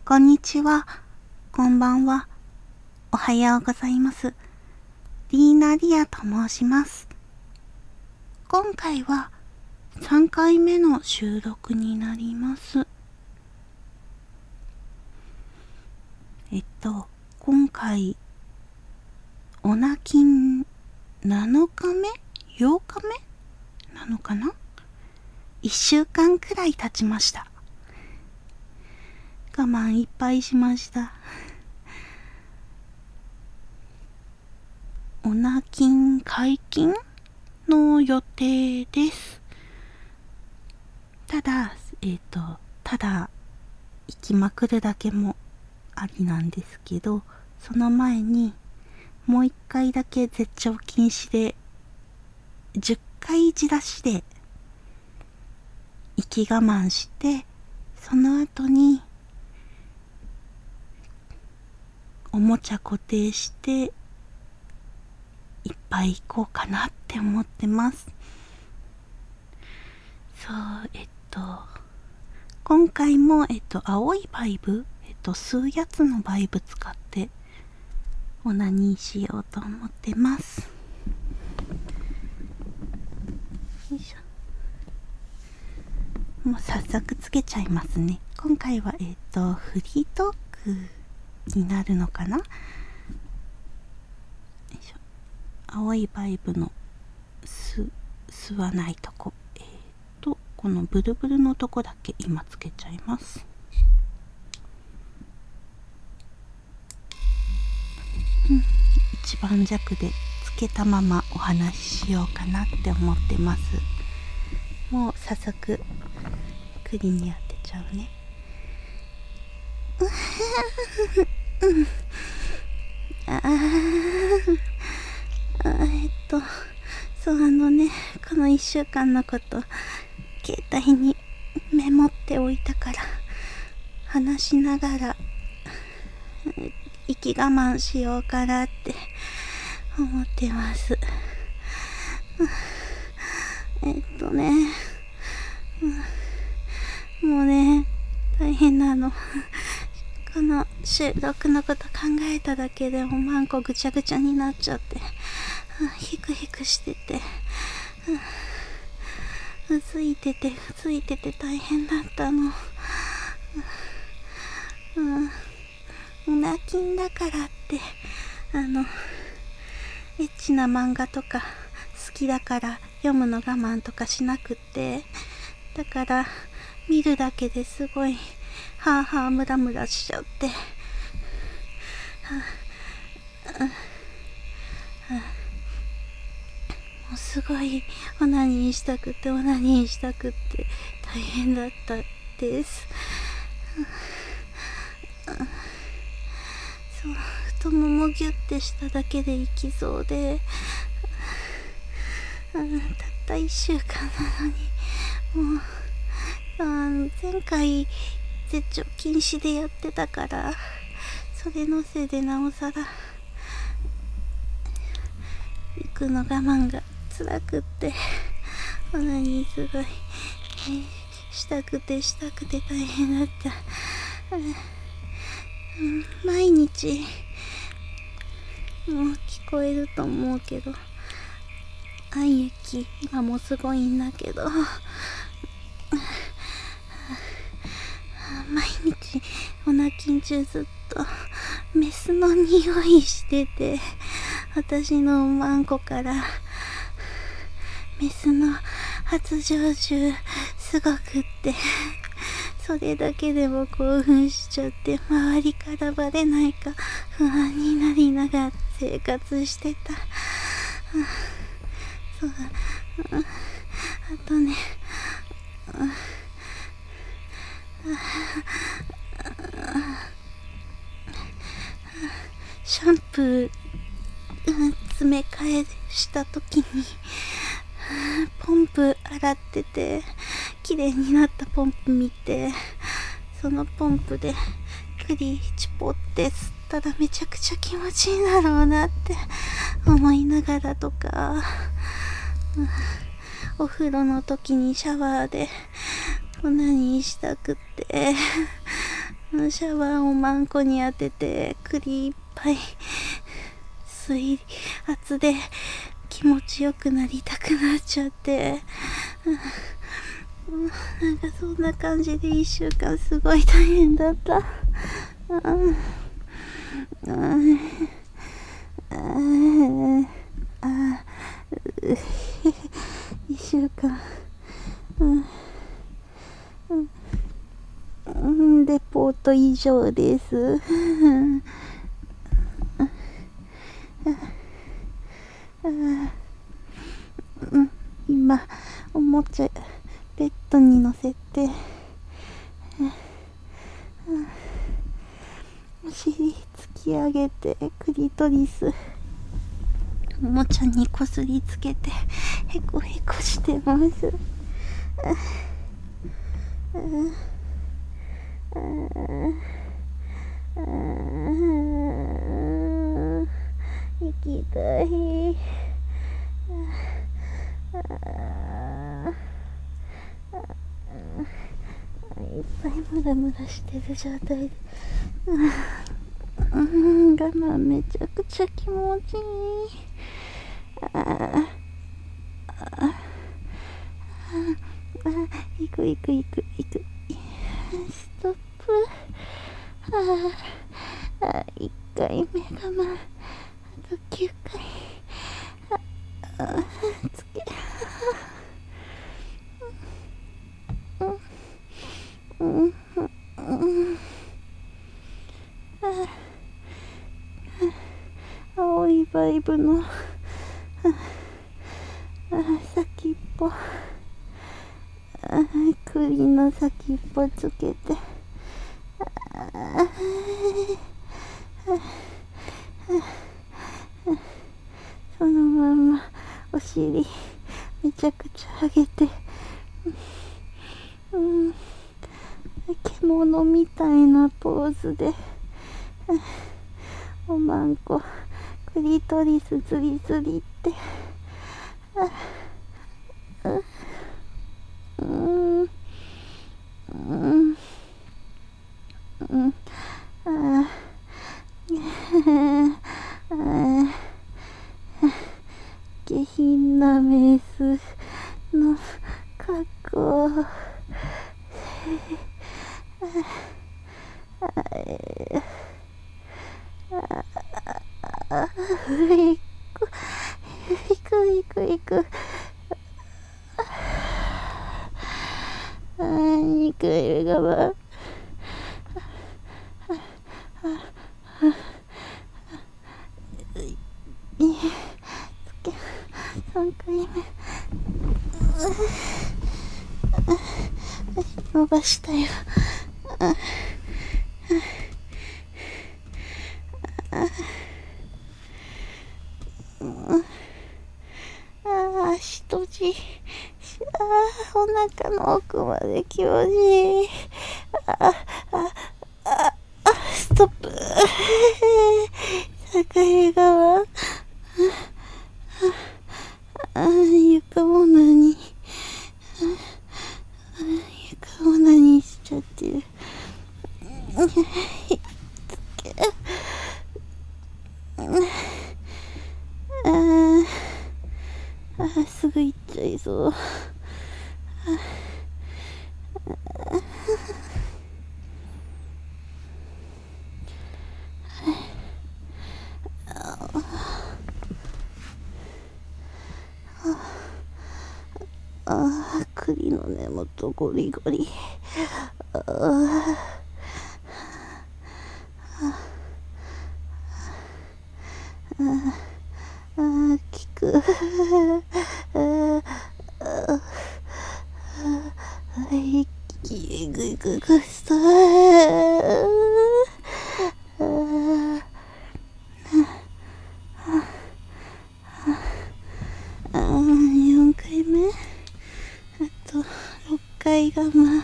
こんにちは、こんばんは、おはようございます。リーナ・リアと申します。今回は3回目の収録になります。今回、オナキン7日目 ?8 日目なのかな ?1 週間くらい経ちました。我慢いっぱいしました。オナキン解禁の予定です。ただ行きまくるだけもありなんですけど、その前にもう一回だけ絶頂禁止で10回じらしで息我慢して、その後におもちゃ固定していっぱい行こうかなって思ってます。そう、今回も青いバイブ、吸うやつのバイブ使ってオナニーしようと思ってます。よいしょ。もう早速つけちゃいますね。今回はフリートークになるのかな。よいしょ。青いバイブの吸わないとこ、このブルブルのとこだけ今つけちゃいます。一番弱でつけたままお話ししようかなって思ってます。もう早速栗に当てちゃうね。そうこの1週間のこと携帯にメモっておいたから話しながら息我慢しようかなって思ってます。もうね、大変なの。この収録のこと考えただけでおまんこぐちゃぐちゃになっちゃって、ヒクヒクしてて、うついてて大変だったの。オナキンだからってエッチな漫画とか好きだから読むの我慢とかしなくって、だから見るだけですごいハーハームラムラしちゃって、もうすごいオナニーしたくって大変だったです。そう、太ももギュッてしただけでいきそうで、たった1週間なのに、もう前回絶頂禁止でやってたから、それのせいでなおさら行くの我慢が辛くって、オナニーすごい、したくて大変だった。毎日もう聞こえると思うけど、愛液今もすごいんだけど、毎日オナキン中ずっとメスの匂いしてて、私のおまんこからメスの発情臭すごくって、それだけでも興奮しちゃって、周りからバレないか不安になりながら生活してた。そう、あとね、シャンプー詰め替えした時にポンプ洗ってて、綺麗になったポンプ見て、そのポンプで栗チポって吸ったらめちゃくちゃ気持ちいいだろうなって思いながらとか、お風呂の時にシャワーでオナニーしたくってシャワーをマンコに当てて栗いっぱい水圧で気持ちよくなりたくなっちゃって、なんかそんな感じで1週間すごい大変だった。1週間、レポート以上です。今おもちゃベッドに乗せて、お尻突き上げてクリトリスおもちゃにこすりつけてヘコヘコしてます。行きたい。いっぱいムラムラしてる状態で、我慢めちゃくちゃ気持ちいい。行く行く行く行く。ストップ。1回目我慢。あと9回。つけ。青いバイブの先っぽ、栗の先っぽつけて、そのままお尻めちゃくちゃ上げて、獣みたいなポーズで、おまんこクリトリスズリズリって、下品なメスの格好。行く。2回目我慢。3回目。伸ばしたよ。足閉じ。お腹の奥まで気持ちいい。ストップ。3回目我慢。床も何しちゃってる。すぐ行っちゃいそう。栗の根元ゴリゴリ。効く。ぐっそ4回目。あと6回我慢。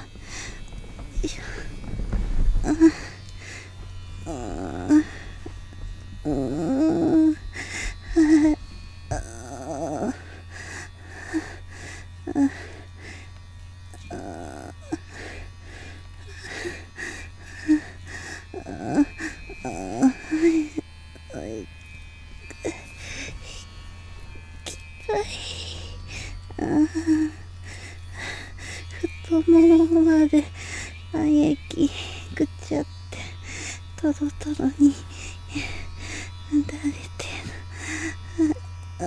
きぐっちゃってトロトロにだれてる。あ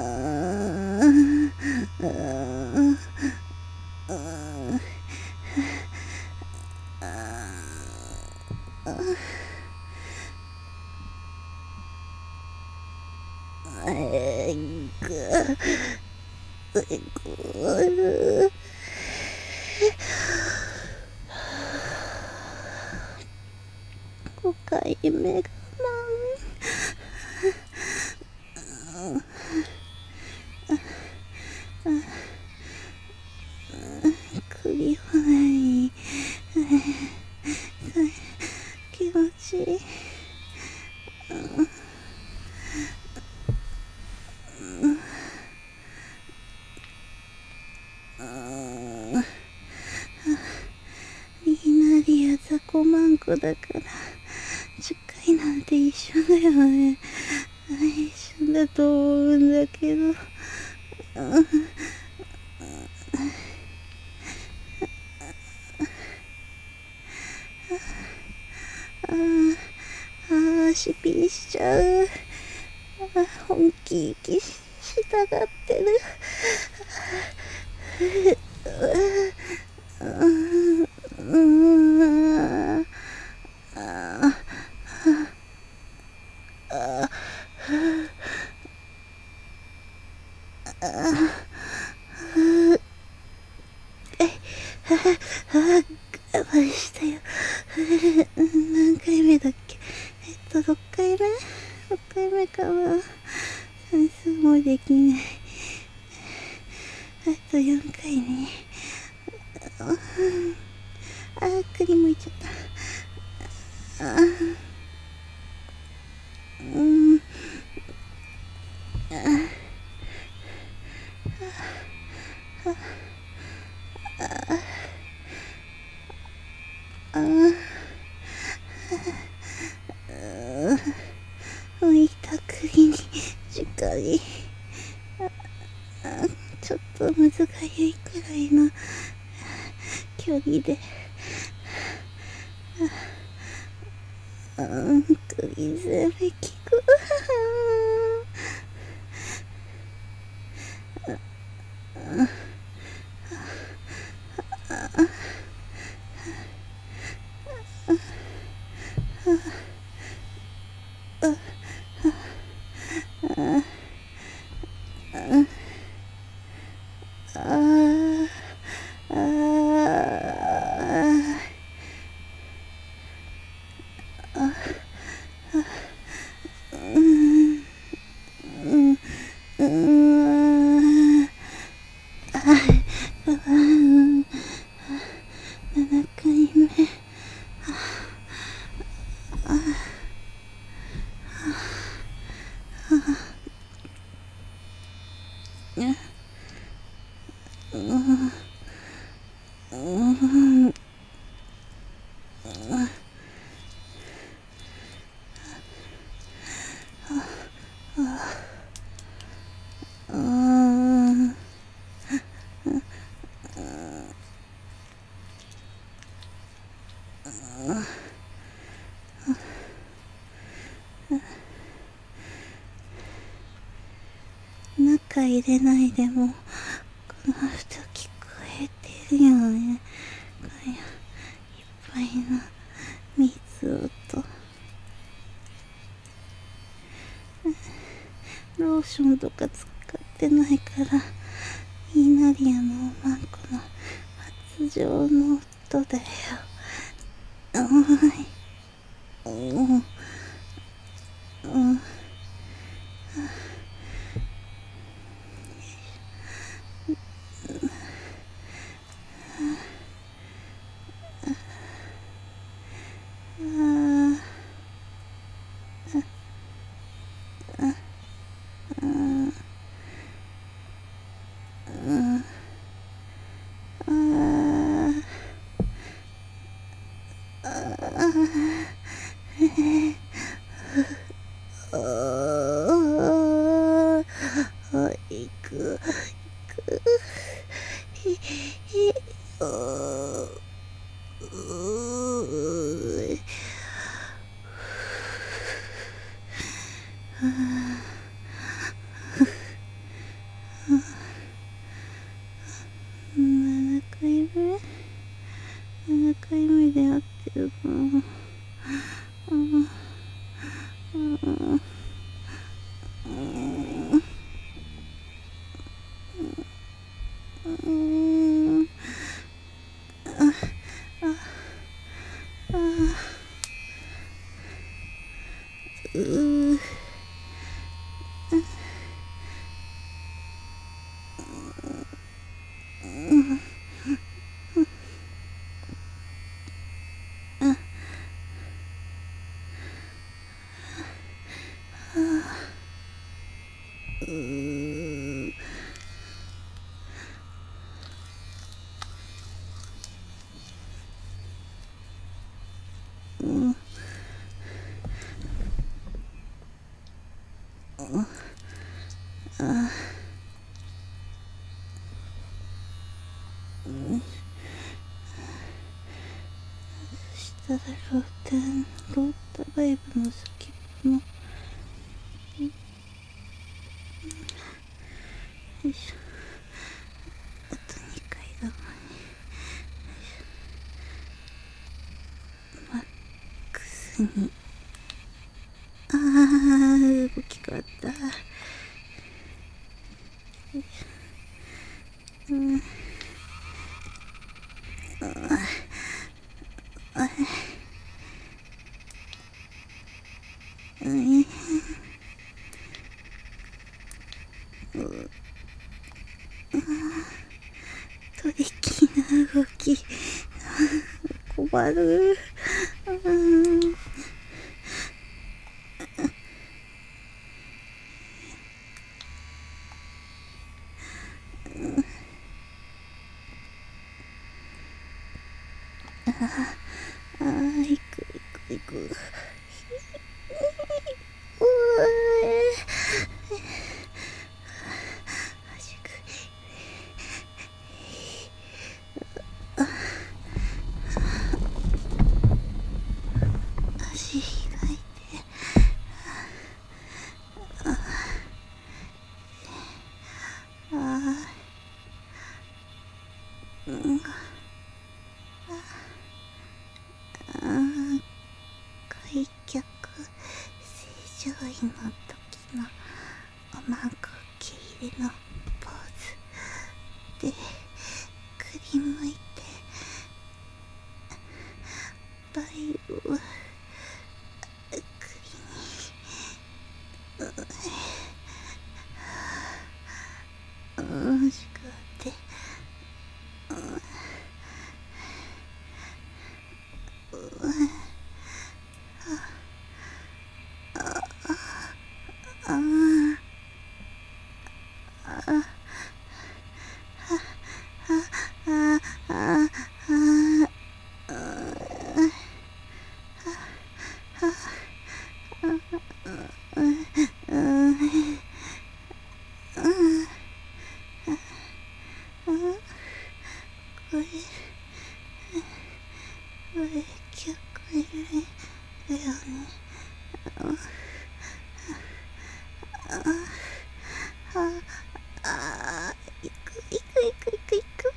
5回目が首はない気持ちいい。リーナリアザコマンコだから10回なんて一緒だよね。一緒だと思うんだけど、しピンしちゃう。本気息したがってる。我慢したよ。何回目だっけ。6回目 ?6 回目かな。算数もできない。あと4回ね。栗もいっちゃった。浮いた栗に直にちょっとむずがゆいくらいの距離で栗全部効く。7回目。中入れないでもこの音聞こえてるよね。これいっぱいの水音。ローションとか使ってないからイーナリアのおまんこの発情の音だよ。行く行く。 したらロータバイブの先のよいしょ、あと2回だもんね。マックスに動き変わった。トリキーな動き困る。行く行く。足開いて。開脚正常位の時のおまんこ受け入れのポーズで振り向いてバイを首にしくってこれ結構いるだよね。行く行く行く行く行く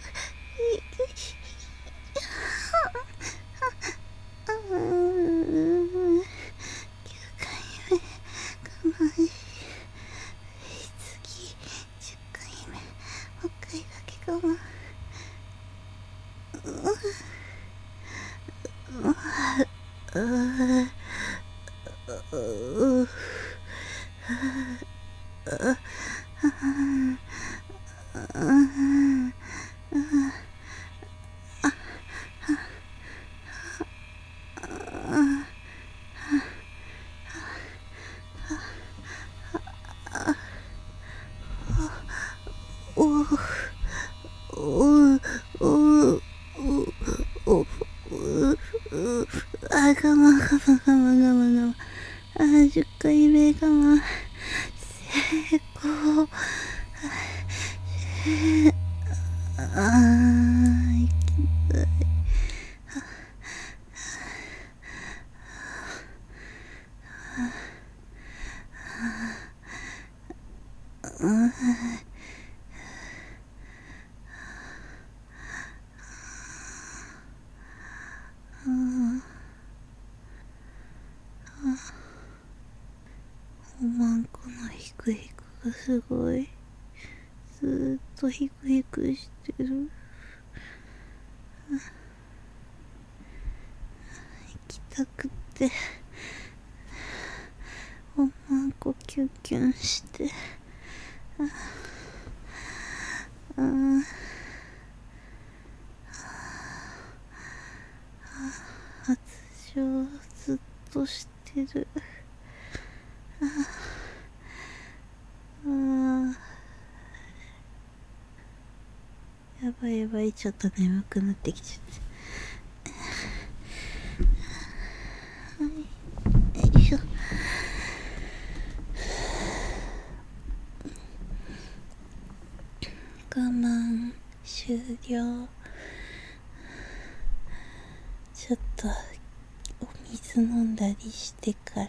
9回目我慢し、次10回目もう一回だけ我慢。我慢我慢我慢我慢我慢。10回目我慢成功。息がクヒクがすごい。ずーっとヒクヒクしてる。行きたくておまんこキュンキュンして、発情ずっとしてる。やばいやばい、ちょっと眠くなってきちゃって。よいしょ。我慢終了。ちょっとお水飲んだりしてから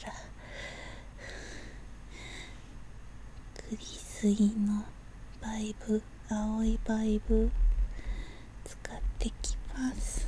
グリスイのバイブ、青いバイブ使ってきます。